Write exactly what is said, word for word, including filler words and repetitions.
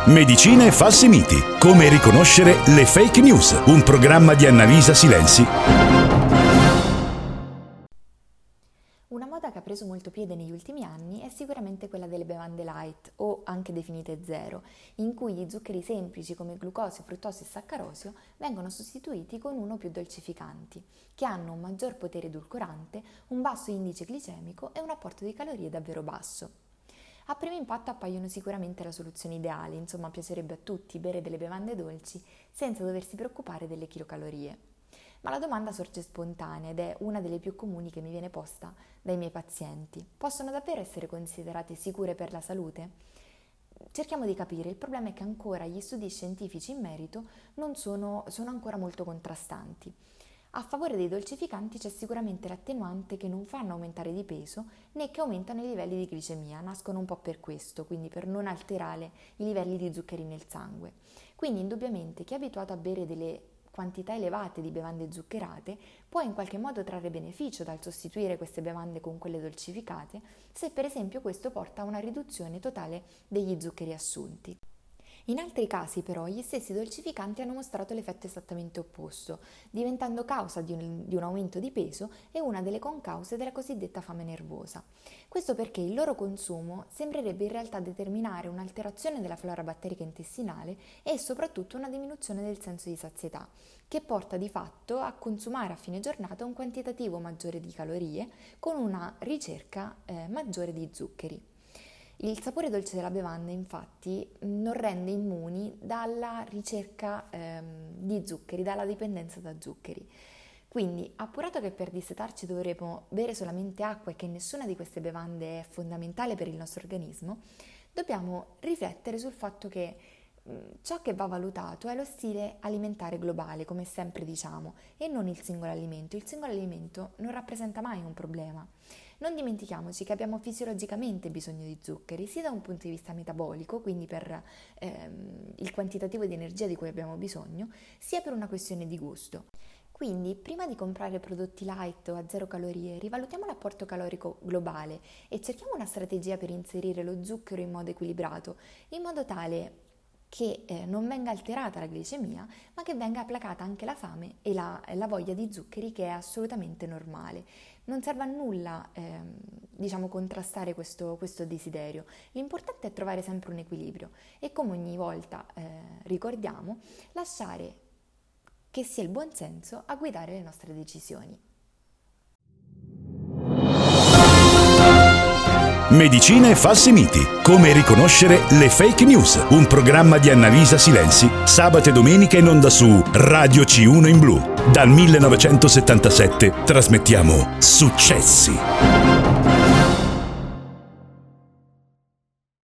Medicina e falsi miti. Come riconoscere le fake news. Un programma di Annalisa Silenzi. Una moda che ha preso molto piede negli ultimi anni è sicuramente quella delle bevande light, o anche definite zero, in cui gli zuccheri semplici come glucosio, fruttosio e saccarosio vengono sostituiti con uno o più dolcificanti, che hanno un maggior potere edulcorante, un basso indice glicemico e un apporto di calorie davvero basso. A primo impatto appaiono sicuramente la soluzione ideale, insomma piacerebbe a tutti bere delle bevande dolci senza doversi preoccupare delle chilocalorie. Ma la domanda sorge spontanea ed è una delle più comuni che mi viene posta dai miei pazienti. Possono davvero essere considerate sicure per la salute? Cerchiamo di capire, il problema è che ancora gli studi scientifici in merito non sono, sono ancora molto contrastanti. A favore dei dolcificanti c'è sicuramente l'attenuante che non fanno aumentare di peso né che aumentano i livelli di glicemia, nascono un po' per questo, quindi per non alterare i livelli di zuccheri nel sangue. Quindi indubbiamente chi è abituato a bere delle quantità elevate di bevande zuccherate può in qualche modo trarre beneficio dal sostituire queste bevande con quelle dolcificate, se per esempio questo porta a una riduzione totale degli zuccheri assunti. In altri casi però gli stessi dolcificanti hanno mostrato l'effetto esattamente opposto, diventando causa di un, di un aumento di peso e una delle concause della cosiddetta fame nervosa. Questo perché il loro consumo sembrerebbe in realtà determinare un'alterazione della flora batterica intestinale e soprattutto una diminuzione del senso di sazietà, che porta di fatto a consumare a fine giornata un quantitativo maggiore di calorie con una ricerca eh, maggiore di zuccheri. Il sapore dolce della bevanda infatti non rende immuni dalla ricerca ehm, di zuccheri, dalla dipendenza da zuccheri. Quindi, appurato che per dissetarci dovremo bere solamente acqua e che nessuna di queste bevande è fondamentale per il nostro organismo, dobbiamo riflettere sul fatto che mh, ciò che va valutato è lo stile alimentare globale, come sempre diciamo, e non il singolo alimento. Il singolo alimento non rappresenta mai un problema. Non dimentichiamoci che abbiamo fisiologicamente bisogno di zuccheri, sia da un punto di vista metabolico, quindi per ehm, il quantitativo di energia di cui abbiamo bisogno, sia per una questione di gusto. Quindi, prima di comprare prodotti light o a zero calorie, rivalutiamo l'apporto calorico globale e cerchiamo una strategia per inserire lo zucchero in modo equilibrato, in modo tale che eh, non venga alterata la glicemia, ma che venga placata anche la fame e la, la voglia di zuccheri, che è assolutamente normale. Non serve a nulla eh, diciamo, contrastare questo, questo desiderio, l'importante è trovare sempre un equilibrio e, come ogni volta eh, ricordiamo, lasciare che sia il buon senso a guidare le nostre decisioni. Medicina e falsi miti. Come riconoscere le fake news. Un programma di Annalisa Silenzi, sabato e domenica in onda su Radio C uno in blu. Dal millenovecentosettantasette trasmettiamo Successi.